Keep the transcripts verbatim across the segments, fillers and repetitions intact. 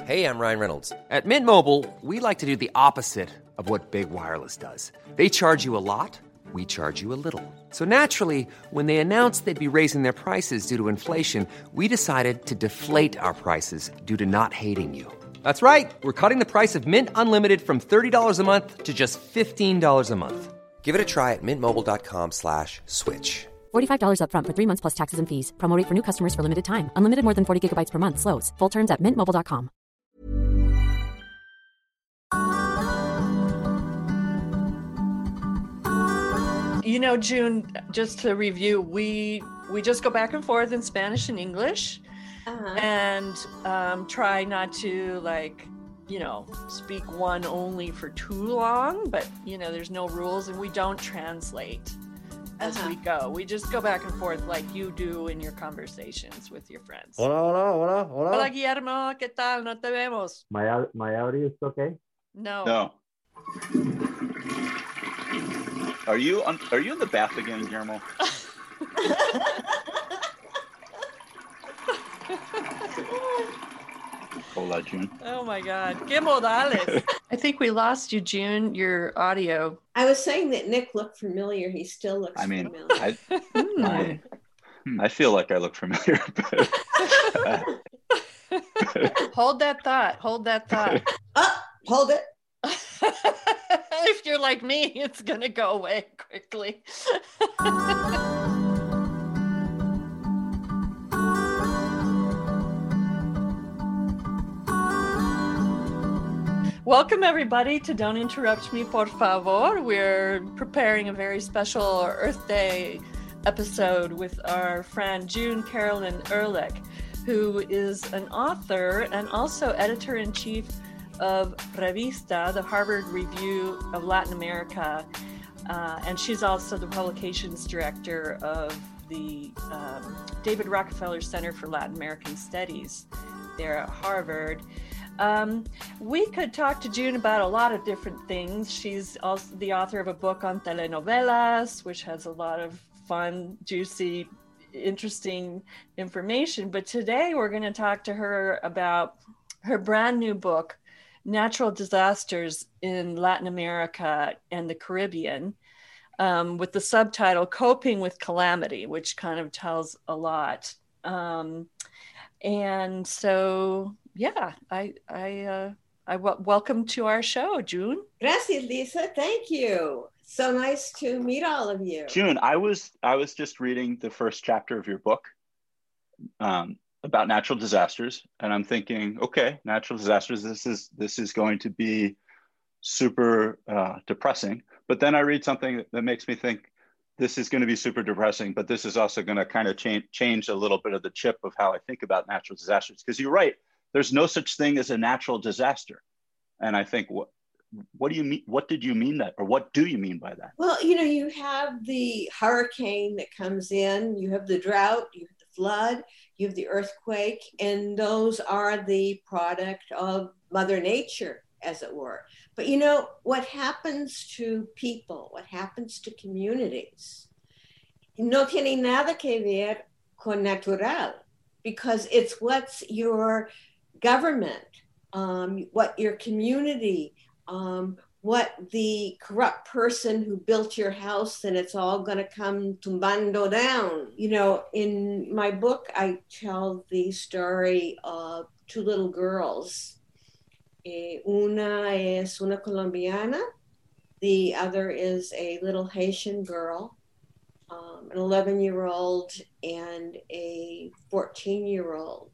Hey, I'm Ryan Reynolds. At Mint Mobile, we like to do the opposite of what Big Wireless does. They charge you a lot, we charge you a little. So naturally, when they announced they'd be raising their prices due to inflation, we decided to deflate our prices due to not hating you. That's right. We're cutting the price of Mint Unlimited from thirty dollars a month to just fifteen dollars a month. Give it a try at mintmobile.com slash switch. forty-five dollars up front for three months plus taxes and fees. Promo rate for new customers for limited time. Unlimited more than forty gigabytes per month. Slows full terms at mint mobile dot com. You know, June, just to review, we we just go back and forth in Spanish and English, uh-huh. and um, try not to, like, you know, speak one only for too long, but, you know, there's no rules, and we don't translate as uh-huh. we go. We just go back and forth like you do in your conversations with your friends. Hola, hola, hola, hola. Hola, Guillermo, ¿qué tal? No te vemos. My, my audio is okay? No. No. Are you on, are you in the bath again, Guillermo? Hola, June. Oh my God. ¿Qué modales? I think we lost you, June, your audio. I was saying that Nick looked familiar. He still looks I mean, familiar. I, I, I feel like I look familiar. But, uh, Hold that thought. Hold that thought. Oh, hold it. If you're like me, it's going to go away quickly. Welcome, everybody, to Don't Interrupt Me, Por Favor. We're preparing a very special Earth Day episode with our friend June Carolyn Ehrlich, who is an author and also editor-in-chief of Revista, the Harvard Review of Latin America. Uh, and she's also the publications director of the um, David Rockefeller Center for Latin American Studies there at Harvard. Um, we could talk to June about a lot of different things. She's also the author of a book on telenovelas, which has a lot of fun, juicy, interesting information. But today we're going to talk to her about her brand new book, Natural Disasters in Latin America and the Caribbean, um, with the subtitle Coping with Calamity, which kind of tells a lot. Um, and so, yeah, I, I, uh, I w- welcome to our show, June. Gracias, Lisa. Thank you. So nice to meet all of you. June, I was I was just reading the first chapter of your book um, about natural disasters, and I'm thinking, okay, natural disasters. This is this is going to be super uh, depressing. But then I read something that makes me think this is going to be super depressing, but this is also going to kind of change change a little bit of the chip of how I think about natural disasters. Because you're right, there's no such thing as a natural disaster, and I think what. What do you mean? What did you mean that, or what do you mean by that? Well, you know, you have the hurricane that comes in, you have the drought, you have the flood, you have the earthquake, and those are the product of Mother Nature, as it were. But you know, what happens to people, what happens to communities, no tiene nada que ver con natural, because it's what's your government, um, what your community, Um, what the corrupt person who built your house, and it's all going to come tumbando down. You know, in my book, I tell the story of two little girls. Eh, una es una colombiana. The other is a little Haitian girl, um, an eleven-year-old and a fourteen-year-old.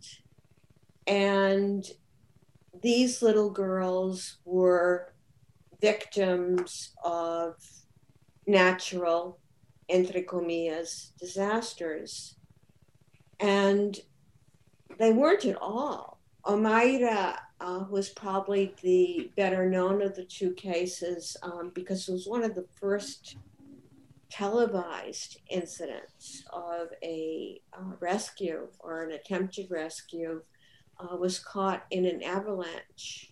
And these little girls were victims of natural, entre comillas, disasters. And they weren't at all. Omaira uh, was probably the better known of the two cases um, because it was one of the first televised incidents of a uh, rescue or an attempted rescue. Uh, was caught in an avalanche,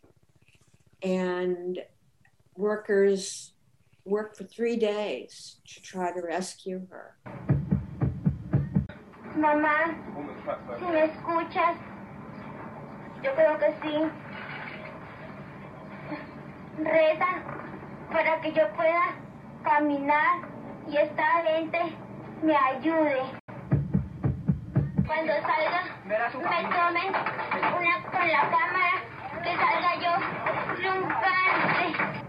and workers worked for three days to try to rescue her. Mamá, si me escuchas, Yo creo que sí. Reza para que yo pueda caminar y esta gente me ayude. Cuando salga, me tomen una con la cámara, que salga yo triunfante.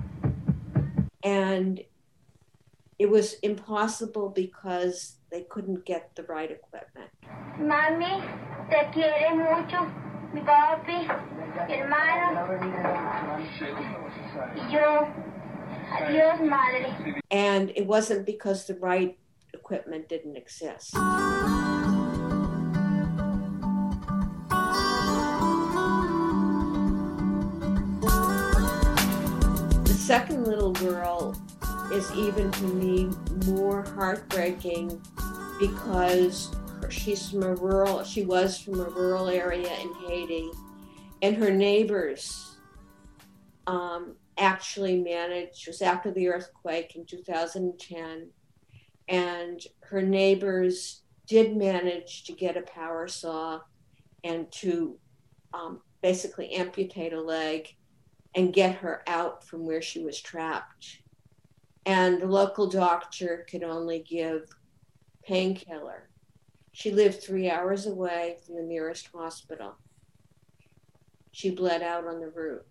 And it was impossible because they couldn't get the right equipment. Mami, te quiere mucho, mi papi, mi hermano, y yo. Adiós, madre. And it wasn't because the right equipment didn't exist. The second little girl is even to me more heartbreaking because she's from a rural, she was from a rural area in Haiti, and her neighbors um, actually managed, it was after the earthquake in two thousand ten, and her neighbors did manage to get a power saw and to um, basically amputate a leg and get her out from where she was trapped. And the local doctor could only give painkiller. She lived three hours away from the nearest hospital. She bled out on the route.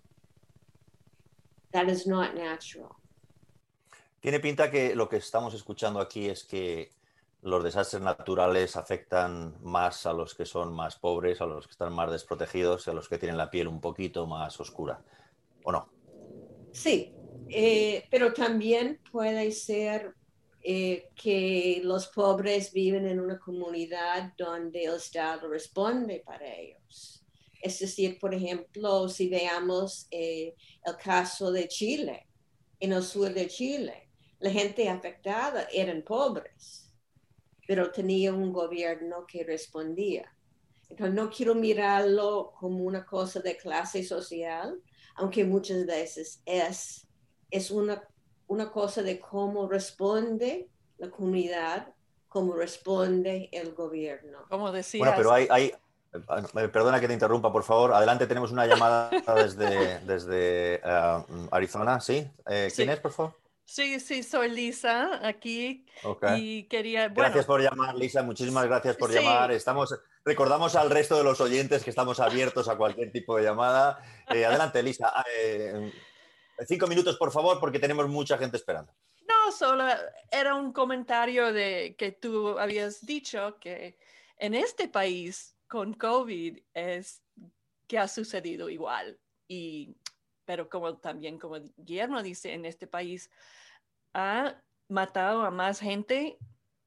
That is not natural. Tiene pinta que lo que estamos escuchando aquí es que los desastres naturales afectan más a los que son más pobres, a los que están más desprotegidos, a los que tienen la piel un poquito más oscura, ¿o no? Sí, eh, pero también puede ser eh, que los pobres viven en una comunidad donde el Estado responde para ellos. Es decir, por ejemplo, si veamos eh, el caso de Chile, en el sur de Chile, la gente afectada eran pobres, pero tenía un gobierno que respondía. Entonces, no quiero mirarlo como una cosa de clase social, aunque muchas veces es, es una, una cosa de cómo responde la comunidad, cómo responde el gobierno. Como decías. Bueno, pero hay... hay... Perdona que te interrumpa, por favor. Adelante, tenemos una llamada desde, desde uh, Arizona. ¿Sí? Eh, ¿Quién sí. es, por favor? Sí, sí, soy Lisa, aquí. Okay. Y quería... Bueno, gracias por llamar, Lisa. Muchísimas gracias por sí. llamar. Estamos, recordamos al resto de los oyentes que estamos abiertos a cualquier tipo de llamada. Eh, adelante, Lisa. Eh, cinco minutos, por favor, porque tenemos mucha gente esperando. No, solo era un comentario de que tú habías dicho que en este país con COVID es que ha sucedido igual. Y, pero como también, como Guillermo dice, en este país ha matado a más gente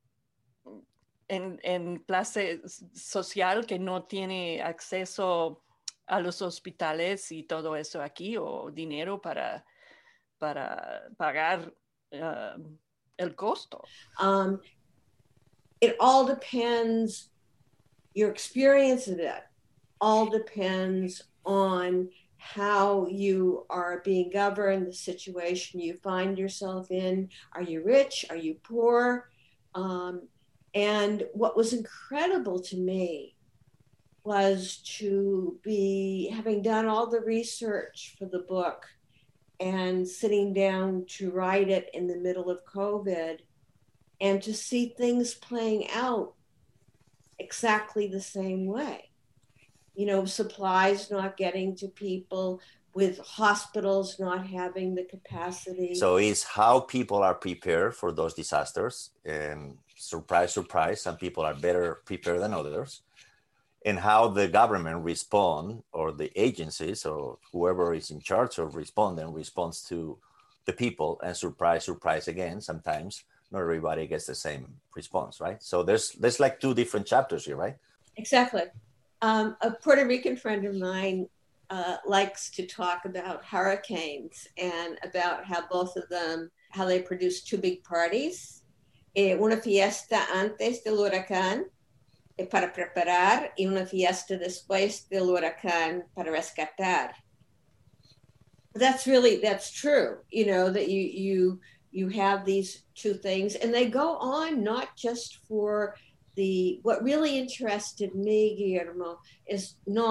en, en clase social que no tiene acceso a los hospitales y todo eso aquí, o dinero para, para pagar uh, el costo. Um, it all depends. Your experience of it all depends on how you are being governed, the situation you find yourself in. Are you rich? Are you poor? Um, and what was incredible to me was to be having done all the research for the book and sitting down to write it in the middle of COVID and to see things playing out exactly the same way. You know, supplies not getting to people, with hospitals not having the capacity. So it's how people are prepared for those disasters. And surprise, surprise, some people are better prepared than others. And how the government respond, or the agencies, or whoever is in charge of responding, responds to the people. And surprise, surprise again, sometimes not everybody gets the same response, right? So there's there's like two different chapters here, right? Exactly. Um, a Puerto Rican friend of mine uh, likes to talk about hurricanes and about how both of them, how they produce two big parties. Eh, una fiesta antes del huracán eh, para preparar y una fiesta después del huracán para rescatar. That's really, that's true, you know, that you you you have these two things, and they go on not just for the, what really interested me, Guillermo, is not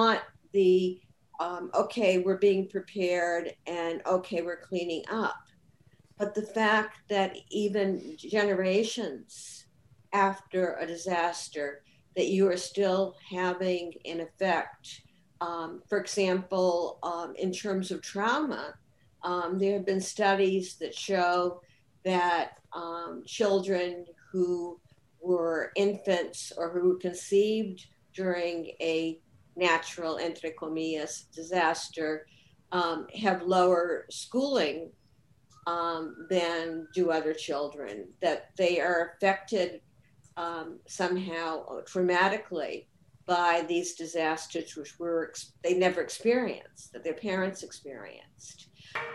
the, um, okay, we're being prepared and okay, we're cleaning up. But the fact that even generations after a disaster, that you are still having an effect. Um, for example, um, in terms of trauma, um, there have been studies that show that um, children who were infants or who were conceived during a natural, entre comillas, disaster um, have lower schooling um, than do other children, that they are affected um, somehow traumatically by these disasters, which were they never experienced, that their parents experienced.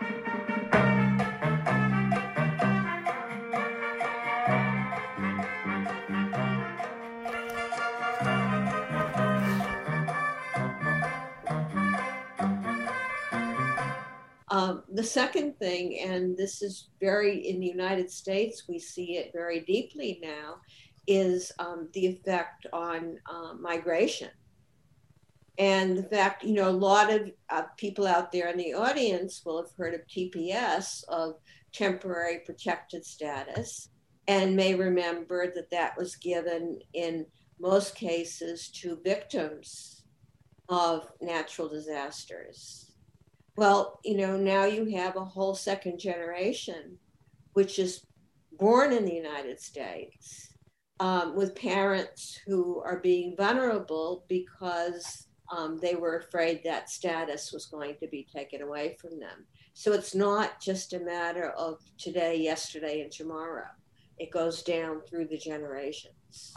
Um, the second thing, and this is very in the United States, we see it very deeply now, is um, the effect on uh, migration. And the fact, you know, a lot of uh, people out there in the audience will have heard of T P S, of temporary protected status, and may remember that that was given in most cases to victims of natural disasters. Well, you know, now you have a whole second generation, which is born in the United States, um, with parents who are being vulnerable because um, they were afraid that status was going to be taken away from them. So it's not just a matter of today, yesterday, and tomorrow. It goes down through the generations.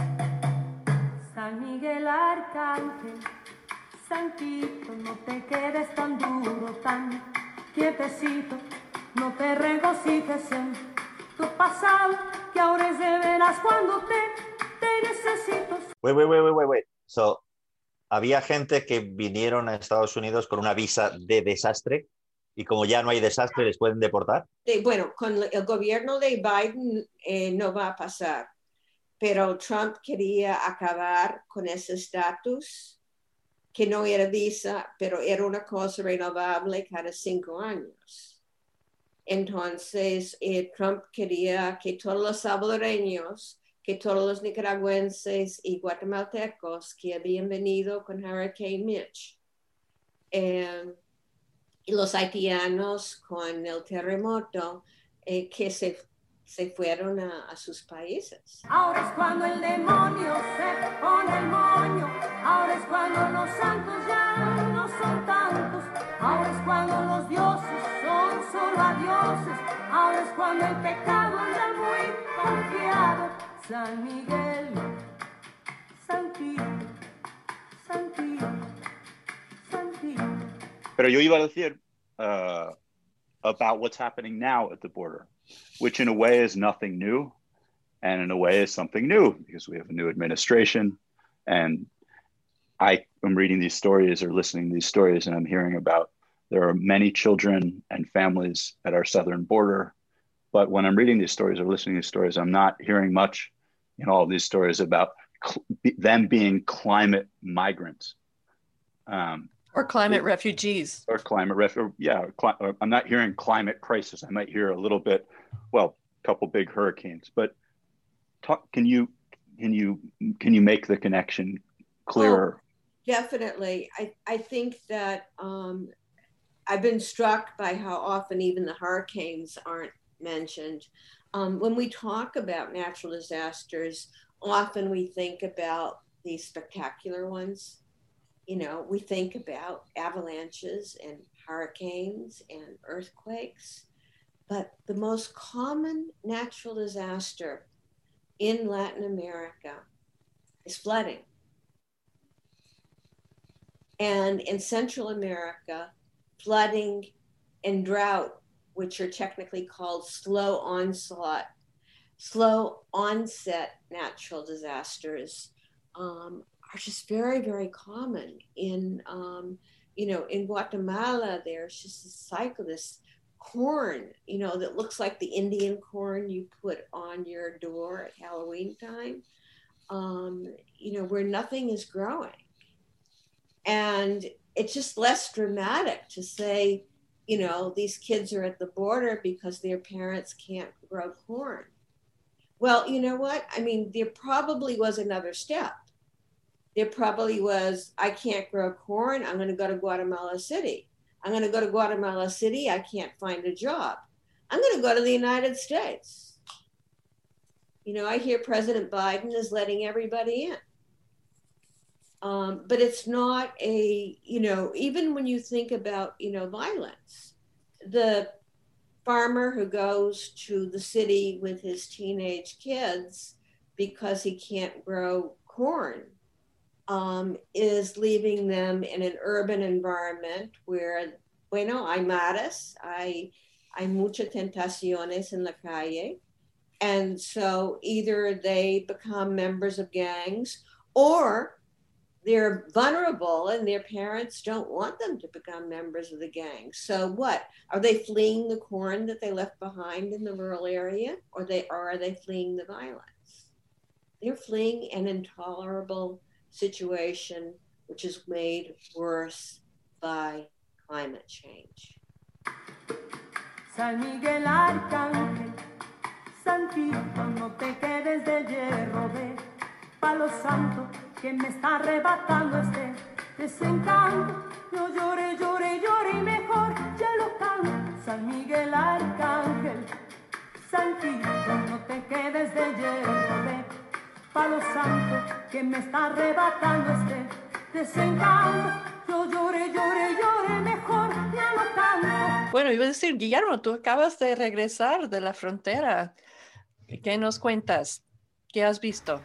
San Miguel Arcángel, Santito, no te quedes tan duro, tan quietecito, no te regocijes en tu pasado, que ahora es de veras cuando te, te necesito. Wait, wait, wait, wait, wait, wait. So, había gente que vinieron a Estados Unidos con una visa de desastre y como ya no hay desastre, ¿les pueden deportar? De, bueno, con el gobierno de Biden eh, no va a pasar, pero Trump quería acabar con ese estatus, que no era visa, pero era una cosa renovable cada cinco años. Entonces, eh, Trump quería que todos los salvadoreños, que todos los nicaragüenses y guatemaltecos que habían venido con Hurricane Mitch, eh, y los haitianos con el terremoto, eh, que se se fueron a, a sus países. Ahora es cuando el demonio se pone el moño, ahora es cuando los santos ya no son tantos, ahora es cuando los dioses son solo adioses, ahora es cuando el pecado anda muy confiado. San Miguel, Santito, Santito, Santito. Pero yo iba a decir uh, about what's happening now at the border, which in a way is nothing new, and in a way is something new because we have a new administration. And I am reading these stories or listening to these stories, and I'm hearing about there are many children and families at our southern border. But when I'm reading these stories or listening to these stories, I'm not hearing much in all of these stories about cl- them being climate migrants. Um, Or climate refugees. Or climate refugees, yeah. Cli- or I'm not hearing climate crisis. I might hear a little bit, well, a couple big hurricanes. But talk, can you can you can you make the connection clearer? Oh, definitely. I, I think that um, I've been struck by how often even the hurricanes aren't mentioned. Um, when we talk about natural disasters, often we think about the spectacular ones. You know, we think about avalanches and hurricanes and earthquakes, but the most common natural disaster in Latin America is flooding. And in Central America, flooding and drought, which are technically called slow onslaught, slow onset natural disasters, um, are just very, very common. In, um, you know, in Guatemala, there's just a cycle, this corn, you know, that looks like the Indian corn you put on your door at Halloween time, um, you know, where nothing is growing. And it's just less dramatic to say, you know, these kids are at the border because their parents can't grow corn. Well, you know what? I mean, there probably was another step. There probably was, I can't grow corn. I'm going to go to Guatemala City. I'm going to go to Guatemala City. I can't find a job. I'm going to go to the United States. You know, I hear President Biden is letting everybody in. Um, but it's not a, you know, even when you think about, you know, violence, the farmer who goes to the city with his teenage kids because he can't grow corn um, is leaving them in an urban environment where, bueno, hay mares, hay, hay muchas tentaciones en la calle. And so either they become members of gangs or they're vulnerable and their parents don't want them to become members of the gang. So what? Are they fleeing the corn that they left behind in the rural area, or they or are they fleeing the violence? They're fleeing an intolerable situation which is made worse by climate change. San Miguel Arcángel, Santito, no te quedes de hierro, ve, palo santo, que me está arrebatando este desencanto. Yo lloré, lloré, lloré y mejor ya lo canto. San Miguel Arcángel, Santito, no te quedes de hierro, ve, palo santo, que me está arrebatando este desencanto. Yo lloré, lloré, lloré, mejor ya lo canto. Bueno, iba a decir, Guillermo, tú acabas de regresar de la frontera. ¿Qué nos cuentas? ¿Qué has visto?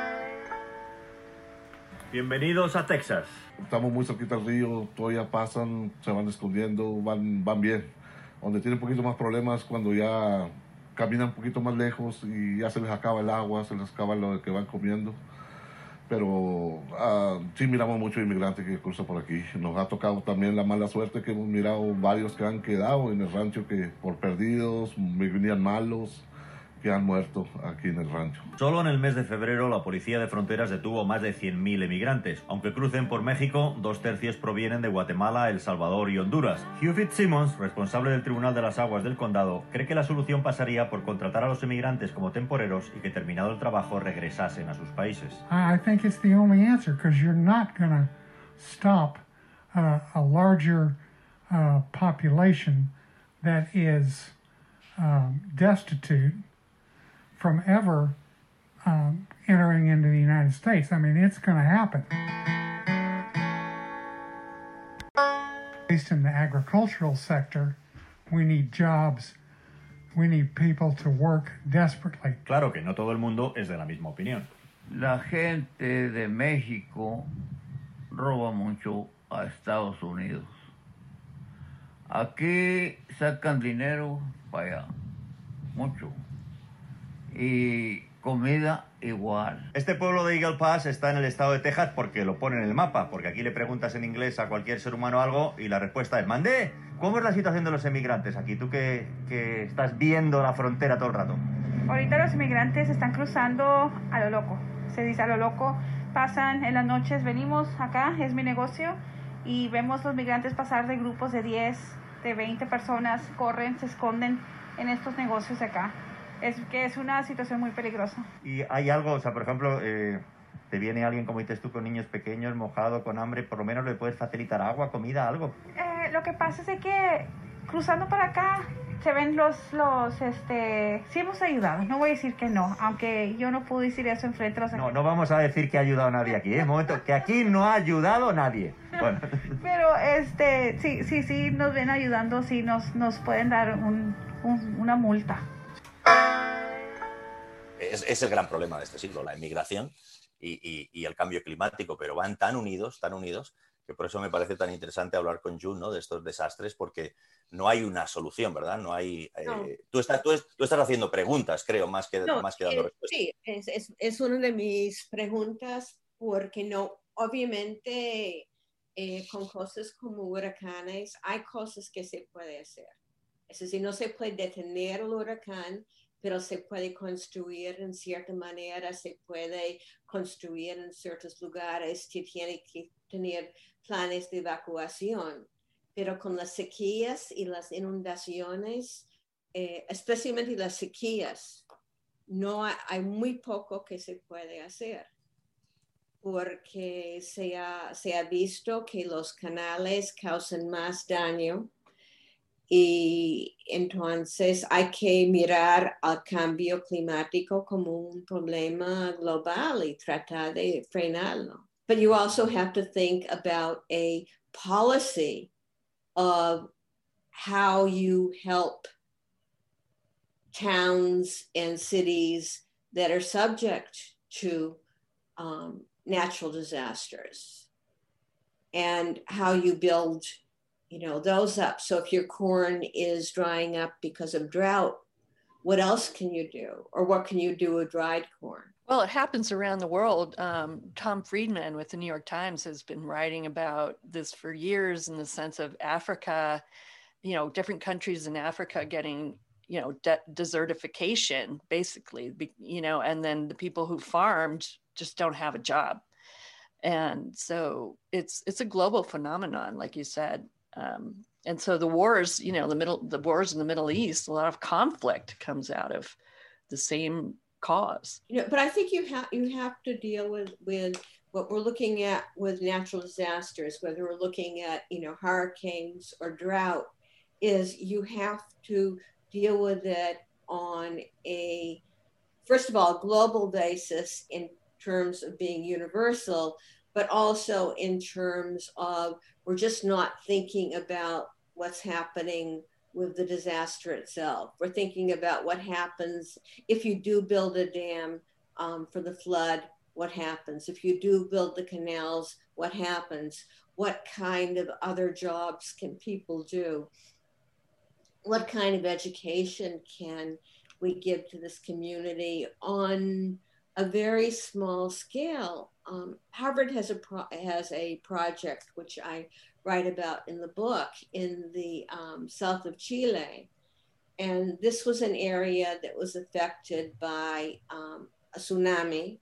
Bienvenidos a Texas. Estamos muy cerquita del río, todavía pasan, se van escondiendo, van, van bien. Donde tienen un poquito más problemas cuando ya caminan un poquito más lejos y ya se les acaba el agua, se les acaba lo que van comiendo. Pero uh, sí miramos muchos inmigrantes que cruzan por aquí. Nos ha tocado también la mala suerte que hemos mirado varios que han quedado en el rancho que por perdidos, venían malos, que han muerto aquí en el rancho. Solo en el mes de febrero la Policía de Fronteras detuvo más de cien mil emigrantes. Aunque crucen por México, dos tercios provienen de Guatemala, El Salvador y Honduras. Hugh Fitzsimmons, responsable del Tribunal de las Aguas del Condado, cree que la solución pasaría por contratar a los emigrantes como temporeros y que terminado el trabajo regresasen a sus países. I think it's the only answer because you're not going to stop uh, a larger uh, population that is um, destitute from ever um, entering into the United States. I mean, it's going to happen. At least in the agricultural sector, we need jobs. We need people to work desperately. Claro que no todo el mundo es de la misma opinión. La gente de México roba mucho a Estados Unidos. Aquí sacan dinero para allá, mucho. Y comida igual. Este pueblo de Eagle Pass está en el estado de Texas porque lo pone en el mapa, porque aquí le preguntas en inglés a cualquier ser humano algo y la respuesta es «Mandé». ¿Cómo es la situación de los emigrantes aquí? Tú que, que estás viendo la frontera todo el rato. Ahorita los inmigrantes están cruzando a lo loco. Se dice a lo loco. Pasan en las noches, venimos acá, es mi negocio, y vemos los migrantes pasar de grupos de diez, de veinte personas, corren, se esconden en estos negocios de acá. Es que es una situación muy peligrosa. Y hay algo, o sea, por ejemplo, eh, te viene alguien, como dices tú, con niños pequeños, mojado, con hambre, por lo menos le puedes facilitar agua, comida, algo. Eh, lo que pasa es de que cruzando para acá se ven los, los, este, sí hemos ayudado, no voy a decir que no, aunque yo no puedo decir eso enfrente de los... No, no vamos a decir que ha ayudado a nadie aquí, ¿eh? Un momento, que aquí no ha ayudado a nadie. Bueno. Pero, este, sí, sí, sí, nos ven ayudando, sí, nos, nos pueden dar un, un, una multa. Es, es el gran problema de este siglo, la inmigración y, y, y el cambio climático, pero van tan unidos, tan unidos, que por eso me parece tan interesante hablar con June, ¿no?, de estos desastres, porque no hay una solución, ¿verdad? No hay. Eh, no. Tú, estás, tú, tú estás haciendo preguntas, creo, más que, no, más que dando eh, respuestas. Sí, es, es, es una de mis preguntas, porque no, obviamente, eh, con cosas como huracanes, hay cosas que se puede hacer. Es decir, no se puede detener el huracán, pero se puede construir en cierta manera, se puede construir en ciertos lugares, se tiene que tener planes de evacuación, pero con las sequías y las inundaciones, eh, especialmente las sequías, no hay, hay muy poco que se puede hacer, porque se ha, se ha visto que los canales causan más daño y entonces hay que mirar al cambio climático como un problema global y tratar de frenarlo. But you also have to think about a policy of how you help towns and cities that are subject to um, natural disasters and how you build, you know, those up. So if your corn is drying up because of drought, what else can you do? Or what can you do with dried corn? Well, it happens around the world. Um, Tom Friedman with the New York Times has been writing about this for years in the sense of Africa, you know, different countries in Africa getting, you know, de- desertification, basically, you know, and then the people who farmed just don't have a job. And so it's it's a global phenomenon, like you said. Um, and so the wars, you know, the middle, the wars in the Middle East, a lot of conflict comes out of the same cause. You know, but I think you have you have to deal with with what we're looking at with natural disasters, whether we're looking at, you know, hurricanes or drought, is you have to deal with it on a, first of all, global basis in terms of being universal, but also in terms of we're just not thinking about what's happening with the disaster itself. We're thinking about what happens if you do build a dam um, for the flood, what happens? If you do build the canals, what happens? What kind of other jobs can people do? What kind of education can we give to this community on a very small scale? Um, Harvard has a pro- has a project which I write about in the book in the um, south of Chile, and this was an area that was affected by um, a tsunami,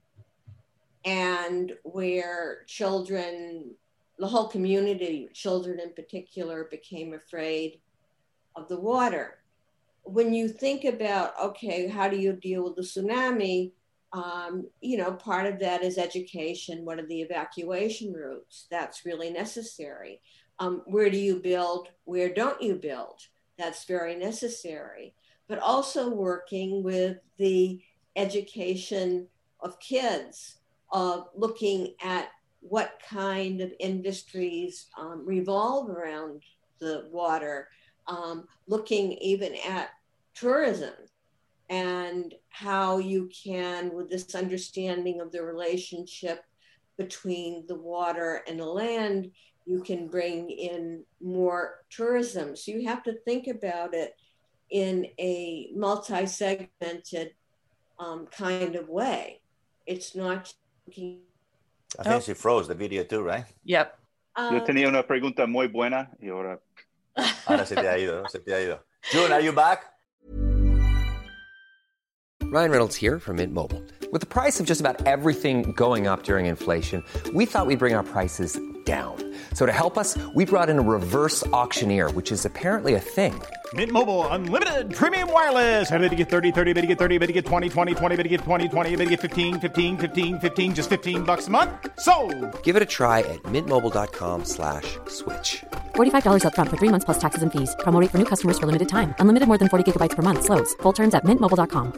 and where children, the whole community, children in particular, became afraid of the water. When you think about, okay, how do you deal with the tsunami? Um, you know, part of that is education. What are the evacuation routes? That's really necessary. Um, where do you build? Where don't you build? That's very necessary. But also working with the education of kids, of looking at what kind of industries um, revolve around the water, um, looking even at tourism and how you can, with this understanding of the relationship between the water and the land, you can bring in more tourism. So you have to think about it in a multi-segmented um, kind of way. It's not looking... I think she froze the video too, right? Yep. Yo tenía una pregunta muy buena y ahora... Ahora se te ha ido, ¿no? Se te ha ido. June, are you back? Ryan Reynolds here from Mint Mobile. With the price of just about everything going up during inflation, we thought we'd bring our prices down. So to help us, we brought in a reverse auctioneer, which is apparently a thing. Mint Mobile Unlimited Premium Wireless. How to get thirty, thirty, how to get thirty, how to get twenty, twenty, twenty, how to get twenty, twenty, how to get fifteen, fifteen, fifteen, fifteen, just fifteen bucks a month? Sold! Give it a try at mintmobile.com slash switch. forty-five dollars up front for three months plus taxes and fees. Promo rate for new customers for limited time. Unlimited more than forty gigabytes per month. Slows full terms at mint mobile dot com.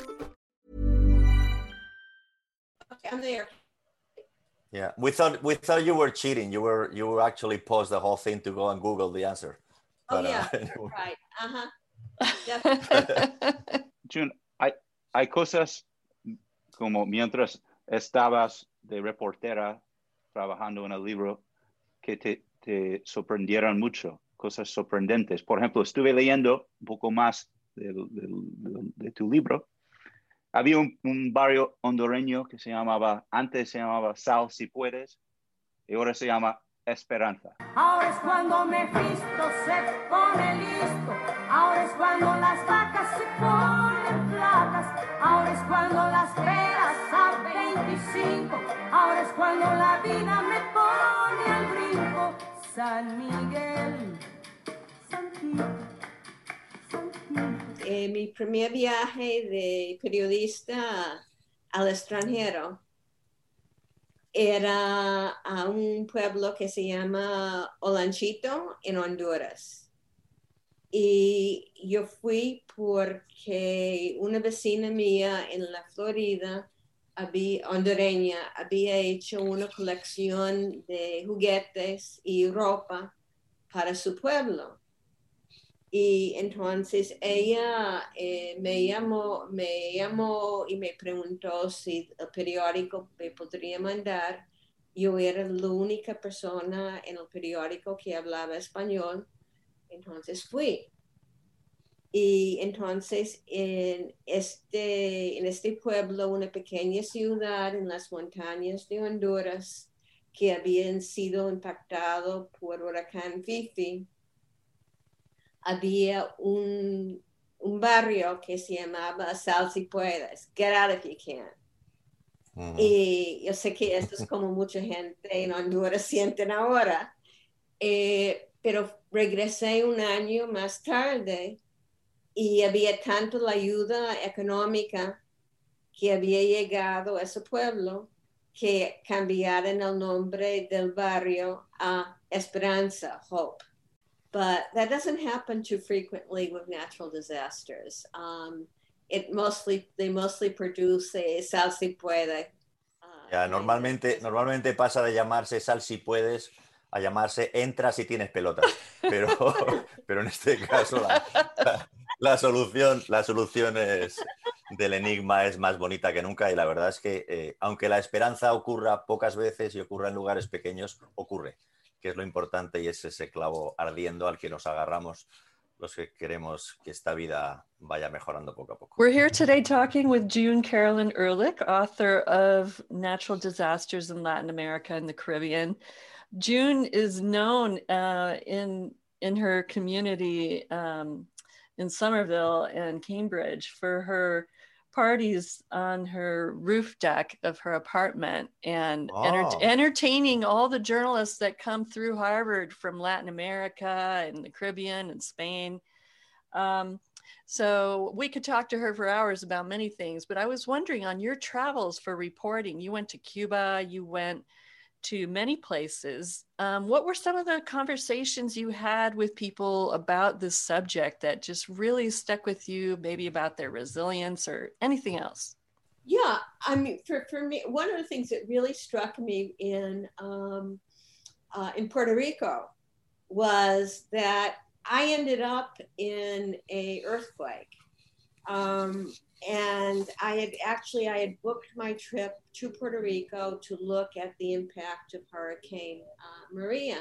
I'm there. Yeah, we thought we thought you were cheating. You were you were actually paused the whole thing to go and Google the answer. Oh, But, yeah, uh, right. Uh-huh. Definitely. June, hay, hay cosas como mientras estabas de reportera trabajando en el libro que te, te sorprendieron mucho, cosas sorprendentes. Por ejemplo, estuve leyendo un poco más de, de, de, de tu libro. Había un, un barrio hondureño que se llamaba, antes se llamaba Sal si puedes, y ahora se llama Esperanza. Ahora es cuando Mephisto se pone listo. Ahora es cuando las vacas se ponen flacas. patas, ahora es cuando las peras a veinticinco, ahora es cuando la vida me pone al brinco. San Miguel, Santito, Santito. Eh, mi primer viaje de periodista al extranjero era a un pueblo que se llama Olanchito en Honduras. Y yo fui porque una vecina mía en la Florida, había, hondureña, había hecho una colección de juguetes y ropa para su pueblo. Y entonces ella eh, me llamó, me llamó y me preguntó si el periódico me podría mandar. Yo era la única persona en el periódico que hablaba español, entonces fui. Y entonces en este, en este pueblo, una pequeña ciudad en las montañas de Honduras, que habían sido impactado por huracán Fifi, había un, un barrio que se llamaba Sal si puedes, get out if you can. Uh-huh. Y yo sé que esto es como mucha gente en Honduras sienten ahora, eh, pero regresé un año más tarde y había tanto la ayuda económica que había llegado a ese pueblo que cambiaron el nombre del barrio a Esperanza, Hope. But that doesn't happen too frequently with natural disasters. Um, it mostly, they mostly produce eh, Sal si puede. Uh, ya, normalmente, normalmente pasa de llamarse Sal si puedes a llamarse Entra si tienes pelotas. Pero, pero en este caso la, la, la, solución, la solución es, del enigma es más bonita que nunca y la verdad es que eh, aunque la esperanza ocurra pocas veces y ocurra en lugares pequeños, ocurre. Que es lo importante y es ese clavo ardiendo al que nos agarramos los que queremos que esta vida vaya mejorando poco a poco. We're here today talking with June Carolyn Ehrlich, author of Natural Disasters in Latin America and the Caribbean. June is known uh, in, in her community um, in Somerville and Cambridge for her parties on her roof deck of her apartment and oh. enter- entertaining all the journalists that come through Harvard from Latin America and the Caribbean and Spain. Um, so we could talk to her for hours about many things, but I was wondering on your travels for reporting, you went to Cuba, you went to many places. Um, what were some of the conversations you had with people about this subject that just really stuck with you, maybe about their resilience or anything else? Yeah, I mean, for, for me, one of the things that really struck me in, um, uh, in Puerto Rico was that I ended up in a earthquake. Um, and I had actually, I had booked my trip to Puerto Rico to look at the impact of Hurricane uh, Maria.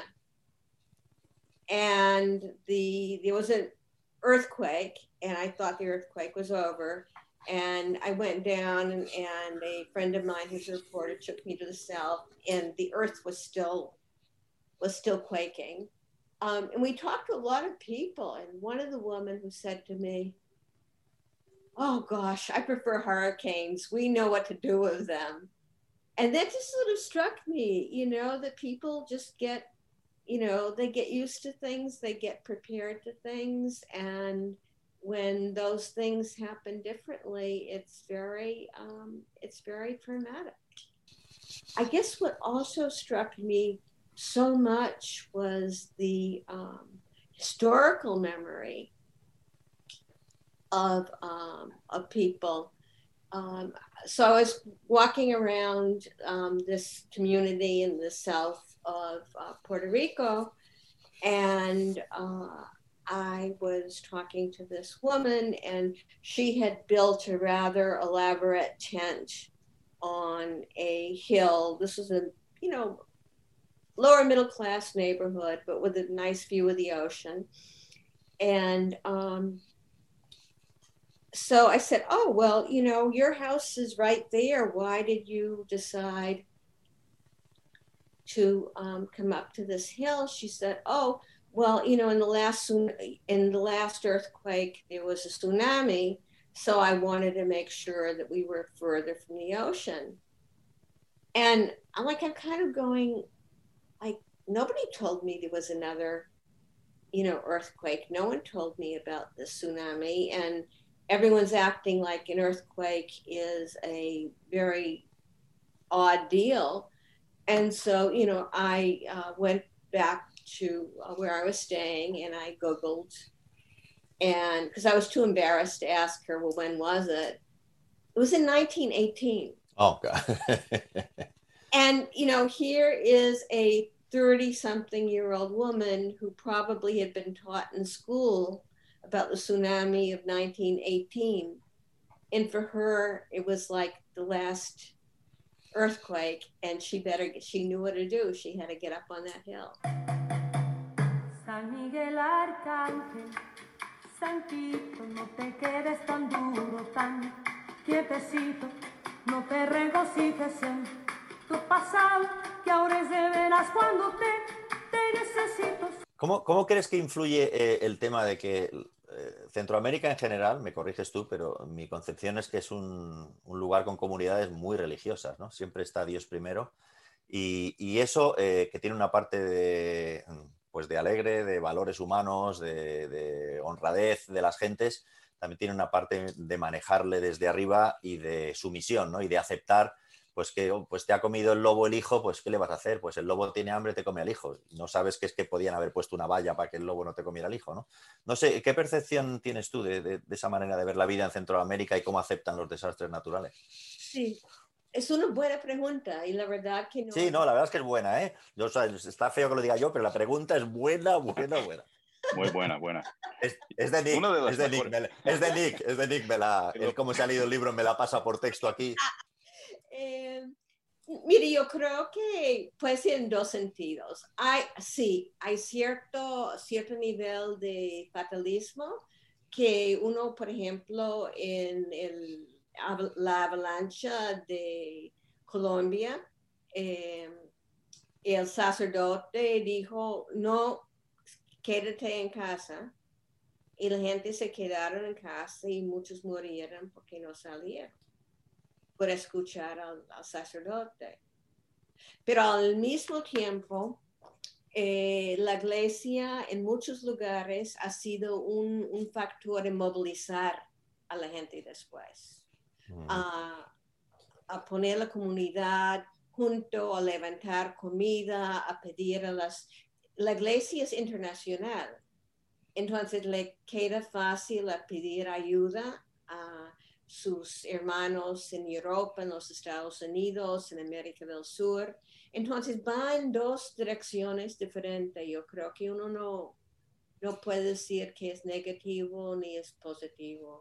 And the there was an earthquake, and I thought the earthquake was over. And I went down, and, and a friend of mine who's a reporter took me to the south, and the earth was still was still quaking. Um, and we talked to a lot of people, and one of the women who said to me, "Oh gosh, I prefer hurricanes. We know what to do with them." And that just sort of struck me, you know, that people just get, you know, they get used to things, they get prepared to things. And when those things happen differently, it's very, um, it's very traumatic. I guess what also struck me so much was the um, historical memory of um, of people. Um, so I was walking around um, this community in the south of uh, Puerto Rico, and uh, I was talking to this woman, and she had built a rather elaborate tent on a hill. This was a, you know, lower middle class neighborhood, but with a nice view of the ocean. And um, so I said, "Oh, well, you know, your house is right there. Why did you decide to um, come up to this hill?" She said, "Oh, well, you know, in the last in the last earthquake, there was a tsunami. So I wanted to make sure that we were further from the ocean. And I'm like, I'm kind of going, like, nobody told me there was another, you know, earthquake. No one told me about the tsunami. And everyone's acting like an earthquake is a very odd deal. And so, you know, I uh, went back to uh, where I was staying and I Googled, and because I was too embarrassed to ask her, well, when was it? It was in nineteen eighteen. Oh, God. And, you know, here is a thirty-something-year-old woman who probably had been taught in school about the tsunami of nineteen eighteen. And for her, it was like the last earthquake, and she better, she knew what to do. She had to get up on that hill. San Miguel Arcángel, Santito, no te quedes tan duro, tan quietecito, no te regocijes en tu pasado, que ahora es de veras cuando te, te necesito. ¿Cómo, ¿Cómo crees que influye eh, el tema de que eh, Centroamérica en general, me corriges tú, pero mi concepción es que es un, un lugar con comunidades muy religiosas, ¿no? Siempre está Dios primero y, y eso eh, que tiene una parte de, pues de alegre, de valores humanos, de, de honradez de las gentes, también tiene una parte de manejarle desde arriba y de sumisión, ¿no? Y de aceptar pues que pues te ha comido el lobo el hijo, pues ¿qué le vas a hacer? Pues el lobo tiene hambre, te come al hijo. No sabes que es que podían haber puesto una valla para que el lobo no te comiera al hijo, ¿no? No sé, ¿qué percepción tienes tú de, de, de esa manera de ver la vida en Centroamérica y cómo aceptan los desastres naturales? Sí, es una buena pregunta y la verdad que no... Sí, no, la verdad es que es buena, ¿eh? Yo, o sea, está feo que lo diga yo, pero la pregunta es buena, buena, buena. Muy buena, buena. Es, es de Nick, de es de Nick, me, es de Nick, es de Nick, me la, él como se ha leído el libro me la pasa por texto aquí. Eh, mire, yo creo que puede ser en dos sentidos. Hay, sí, hay cierto, cierto nivel de fatalismo que uno, por ejemplo, en el, la avalancha de Colombia, eh, el sacerdote dijo, no, quédate en casa. Y la gente se quedaron en casa y muchos murieron porque no salieron por escuchar al, al sacerdote. Pero al mismo tiempo, eh, la iglesia en muchos lugares ha sido un, un factor de movilizar a la gente después, mm. a, a poner la comunidad junto, a levantar comida, a pedir a las... La iglesia es internacional, entonces le queda fácil a pedir ayuda a sus hermanos en Europa, en los Estados Unidos, en América del Sur. Entonces va en dos direcciones diferentes. Yo creo que uno no, no puede decir que es negativo ni es positivo.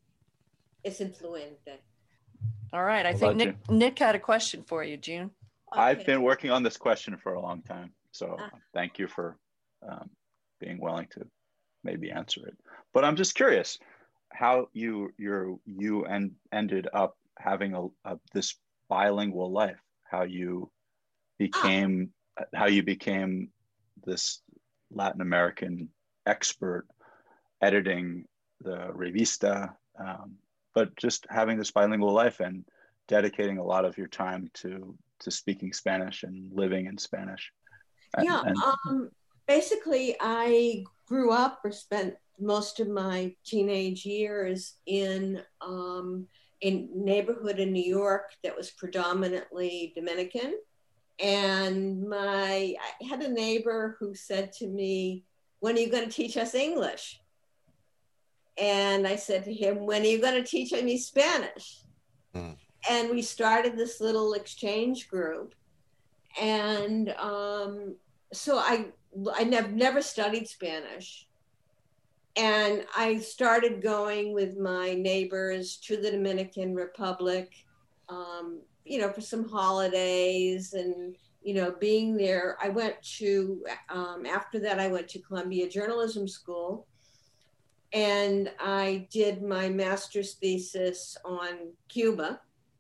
Es influente. All right. I think Nick, Nick had a question for you, June. Okay. I've been working on this question for a long time. So uh, thank you for um, being willing to maybe answer it. But I'm just curious how you you you and ended up having a, a this bilingual life, how you became ah. how you became this Latin American expert editing the revista, um, but just having this bilingual life and dedicating a lot of your time to to speaking Spanish and living in Spanish. And, yeah, and, um, basically I grew up or spent most of my teenage years in um, a neighborhood in New York that was predominantly Dominican. And my, I had a neighbor who said to me, when are you going to teach us English? And I said to him, when are you going to teach me Spanish? Mm. And we started this little exchange group. And um, so I, I nev- never studied Spanish. And I started going with my neighbors to the Dominican Republic, um, you know, for some holidays and, you know, being there. I went to, um, after that, I went to Columbia Journalism School. And I did my master's thesis on Cuba.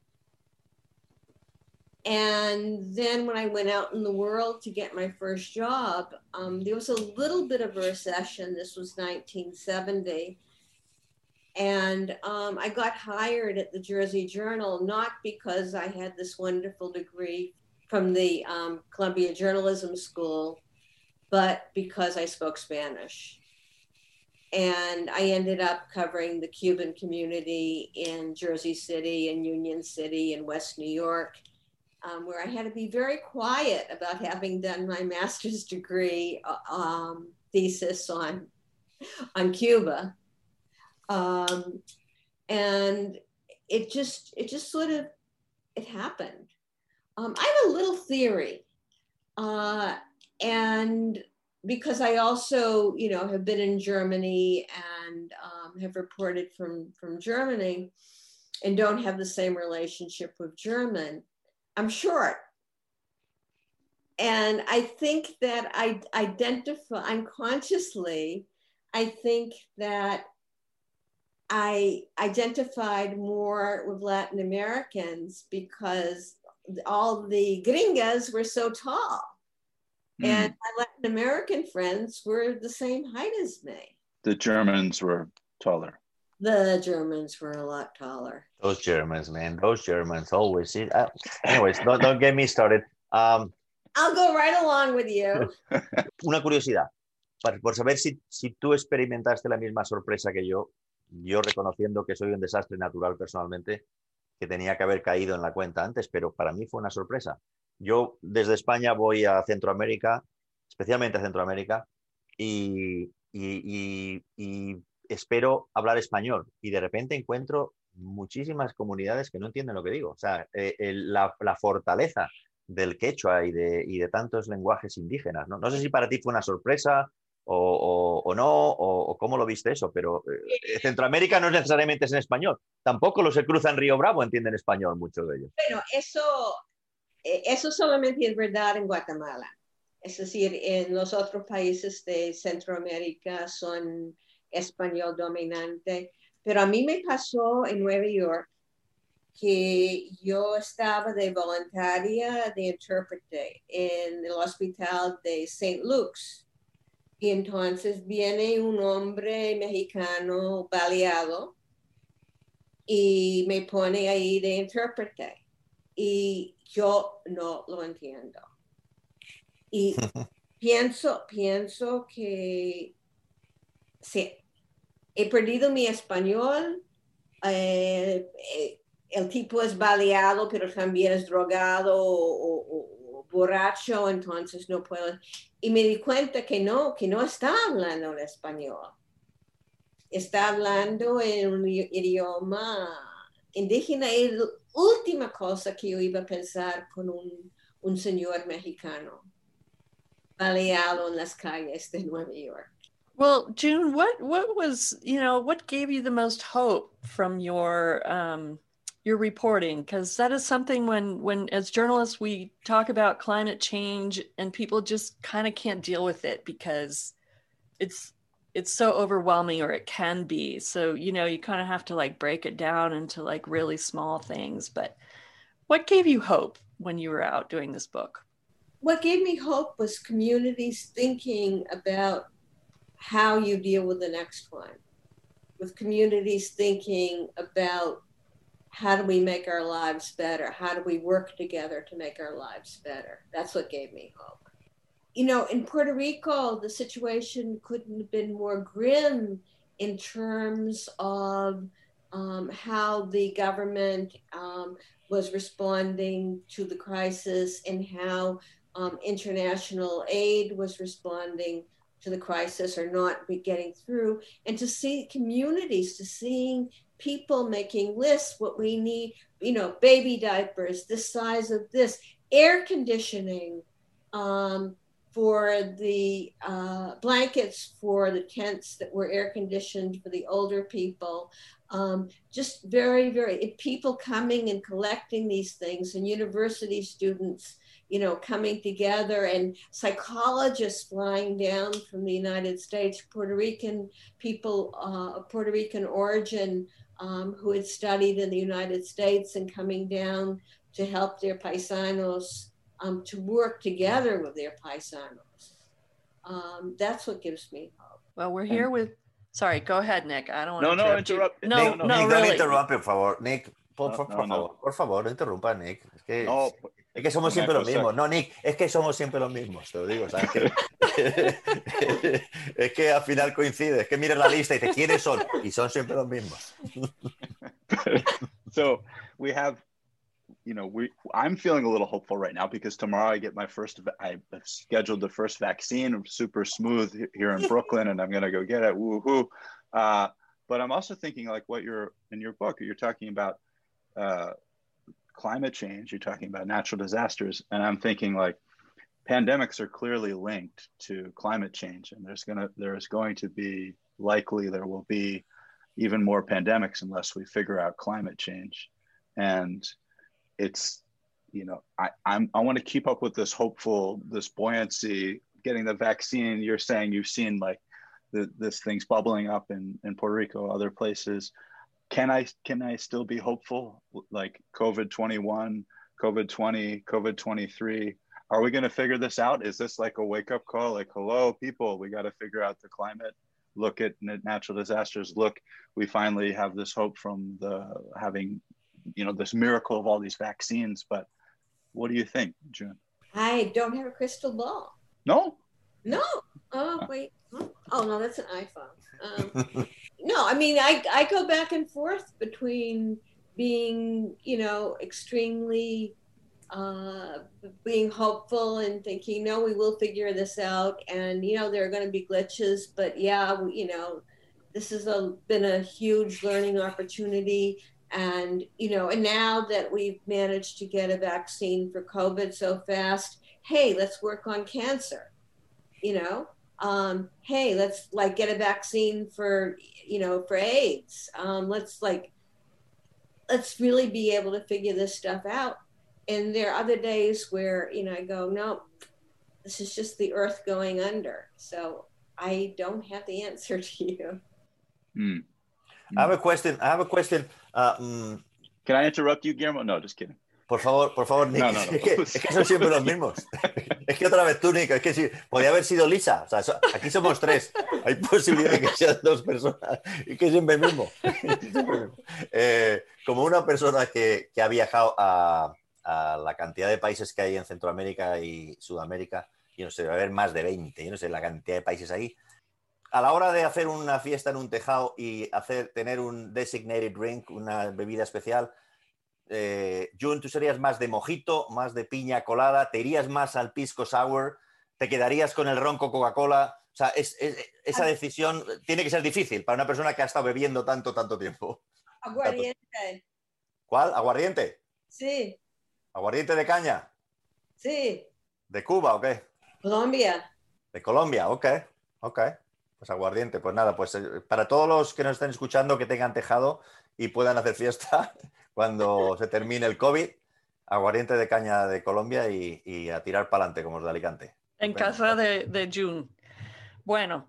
And then when I went out in the world to get my first job, um, there was a little bit of a recession. This was nineteen seventy. And um, I got hired at the Jersey Journal, not because I had this wonderful degree from the um, Columbia Journalism School, but because I spoke Spanish. And I ended up covering the Cuban community in Jersey City and Union City and West New York, um, where I had to be very quiet about having done my master's degree um, thesis on, on Cuba. Um, and it just, it just sort of, it happened. Um, I have a little theory, uh, and because I also, you know, have been in Germany and um, have reported from, from Germany and don't have the same relationship with German, I'm short. And I think that I identify unconsciously, I think that I identified more with Latin Americans because all the gringas were so tall. Mm. And my Latin American friends were the same height as me. The Germans were taller. The Germans were a lot taller. Those Germans, man, those Germans always. See, uh, anyways, don't, don't get me started. Um, I'll go right along with you. Una curiosidad, por, por saber si, si tú experimentaste la misma sorpresa que yo, yo reconociendo que soy un desastre natural personalmente, que tenía que haber caído en la cuenta antes, pero para mí fue una sorpresa. Yo desde España voy a Centroamérica, especialmente a Centroamérica, y, y, y, y espero hablar español, y de repente encuentro muchísimas comunidades que no entienden lo que digo. O sea, eh, el, la, la fortaleza del quechua y de, y de tantos lenguajes indígenas, ¿no? No sé si para ti fue una sorpresa o, o, o no, o, o cómo lo viste eso, pero eh, Centroamérica no es necesariamente es en español. Tampoco los que cruzan Río Bravo entienden español, muchos de ellos. Bueno, eso, eso solamente es verdad en Guatemala. Es decir, en los otros países de Centroamérica son español dominante. Pero a mí me pasó en Nueva York que yo estaba de voluntaria de intérprete en el hospital de Saint Luke's. Y entonces viene un hombre mexicano baleado y me pone ahí de intérprete. Y yo no lo entiendo. Y pienso, pienso que sí, he perdido mi español. Eh, eh, el tipo es baleado, pero también es drogado o, o, o borracho, entonces no puedo. Y me di cuenta que no, que no está hablando en español. Está hablando en un idioma indígena. Y la última cosa que yo iba a pensar con un, un señor mexicano baleado en las calles de Nueva York. Well, June, what what was, you know, what gave you the most hope from your um, your reporting? Because that is something when when as journalists we talk about climate change and people just kind of can't deal with it because it's it's so overwhelming, or it can be. So, you know, you kind of have to like break it down into like really small things. But what gave you hope when you were out doing this book? What gave me hope was communities thinking about how you deal with the next one, with communities thinking about how do we make our lives better? How do we work together to make our lives better? That's what gave me hope. You know, in Puerto Rico, the situation couldn't have been more grim in terms of um, how the government um, was responding to the crisis and how um, international aid was responding to the crisis or not be getting through, and to see communities, to seeing people making lists, what we need, you know, baby diapers, this size of this, air conditioning um, for the uh, blankets, for the tents that were air conditioned for the older people. Um, just very, very, people coming and collecting these things, and university students, you know, coming together, and psychologists flying down from the United States, Puerto Rican people uh, of Puerto Rican origin um, who had studied in the United States and coming down to help their paisanos, um, to work together with their paisanos. Um, that's what gives me hope. Well, we're here with Sorry, go ahead, Nick. I don't want No, to no, interrupt you. interrupt. No, Nick, no, Nick, no, no really. interrumpe, por favor. Nick, por, No, por, no, por no. favor, por favor, no interrumpa, Nick. Es que, No, es que somos una siempre los cosa- mismos. No, Nick, es que somos siempre los mismos, te lo digo. ¿Sabes? Que, es que al final coincide. Es que miras la lista y te ¿quiénes son? Y son siempre los mismos. So we have, you know, we I'm feeling a little hopeful right now because tomorrow I get my first. I scheduled the first vaccine, super smooth here in Brooklyn, and I'm gonna go get it. Woohoo! Uh, but I'm also thinking like what you're in your book. You're talking about uh, climate change. You're talking about natural disasters, and I'm thinking like pandemics are clearly linked to climate change, and there's gonna there's going to be likely there will be even more pandemics unless we figure out climate change. And it's, you know, I, I'm, I want to keep up with this hopeful, this buoyancy, getting the vaccine. You're saying you've seen like the, this thing's bubbling up in, in Puerto Rico, other places. Can I, can I still be hopeful? Like COVID twenty-one, COVID twenty, COVID twenty-three, are we going to figure this out? Is this like a wake up call? Like, hello, people, we got to figure out the climate. Look at natural disasters. Look, we finally have this hope from the having, you know, this miracle of all these vaccines. But what do you think, June? I don't have a crystal ball. No? No. Oh, wait. Oh, no, that's an iPhone. Um, no, I mean, I, I go back and forth between being, you know, extremely uh, being hopeful and thinking, no, we will figure this out. And, you know, there are going to be glitches, but yeah, we, you know, this has a, been a huge learning opportunity. And, you know, and now that we've managed to get a vaccine for COVID so fast, hey, let's work on cancer, you know, um, hey, let's like get a vaccine for, you know, for AIDS. Um, let's like, let's really be able to figure this stuff out. And there are other days where, you know, I go, no, this is just the earth going under. So I don't have the answer to you. Mm. I have a question. I have a question. Uh, um, Can I interrupt you, Guillermo? No, just kidding. Por favor, por favor, Nick. No, no, no. Es, que, es que son siempre los mismos. Es que otra vez tú, Nick. Es que si podía haber sido Lisa. O sea, so, aquí somos tres. Hay posibilidad de que sean dos personas. Y que siempre el mismo. Siempre el mismo. Eh, como una persona que, que ha viajado a, a la cantidad de países que hay en Centroamérica y Sudamérica, y no sé, va a haber más de veinte, yo no sé la cantidad de países ahí. A la hora de hacer una fiesta en un tejado y hacer, tener un designated drink, una bebida especial, eh, June, ¿tú serías más de mojito, más de piña colada? ¿Te irías más al pisco sour? ¿Te quedarías con el ron con Coca-Cola? O sea, es, es, esa decisión tiene que ser difícil para una persona que ha estado bebiendo tanto, tanto tiempo. Aguardiente. ¿Cuál? ¿Aguardiente? Sí. ¿Aguardiente de caña? Sí. ¿De Cuba o qué? Colombia. De Colombia, ok, ok. Pues aguardiente, pues nada, pues para todos los que nos estén escuchando que tengan tejado y puedan hacer fiesta cuando se termine el COVID, aguardiente de caña de Colombia y, y a tirar para adelante como los de Alicante. En casa de, de June. Bueno,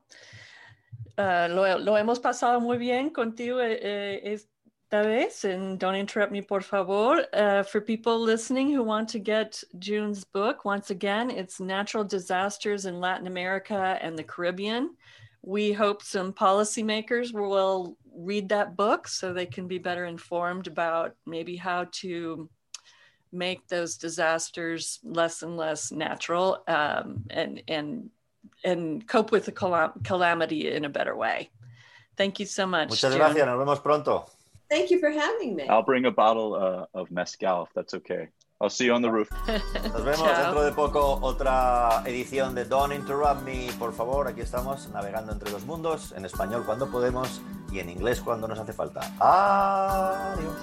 uh, lo, lo hemos pasado muy bien contigo eh, esta vez, and don't interrupt me, por favor. Uh, for people listening who want to get June's book, once again, it's Natural Disasters in Latin America and the Caribbean. We hope some policymakers will read that book so they can be better informed about maybe how to make those disasters less and less natural um, and, and, and cope with the calam- calamity in a better way. Thank you so much. Muchas June. gracias, nos vemos pronto. Thank you for having me. I'll bring a bottle uh, of mezcal if that's okay. I'll see you on the roof. Nos vemos dentro de poco, otra edición de Don't Interrupt Me, por favor. Aquí estamos navegando entre los mundos, en español cuando podemos y en inglés cuando nos hace falta. Adiós.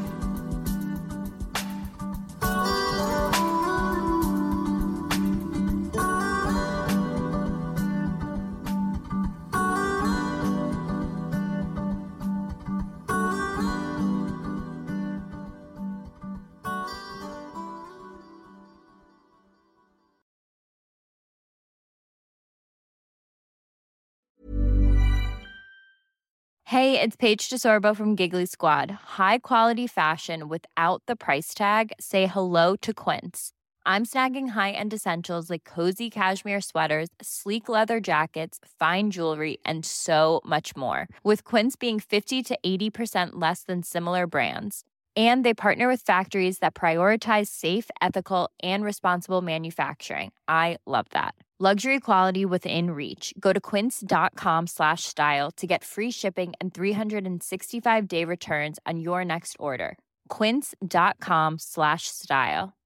Hey, it's Paige DeSorbo from Giggly Squad. High quality fashion without the price tag. Say hello to Quince. I'm snagging high-end essentials like cozy cashmere sweaters, sleek leather jackets, fine jewelry, and so much more. With Quince being fifty to eighty percent less than similar brands. And they partner with factories that prioritize safe, ethical, and responsible manufacturing. I love that. Luxury quality within reach. Go to quince.com slash style to get free shipping and three sixty-five day returns on your next order. Quince.com slash style.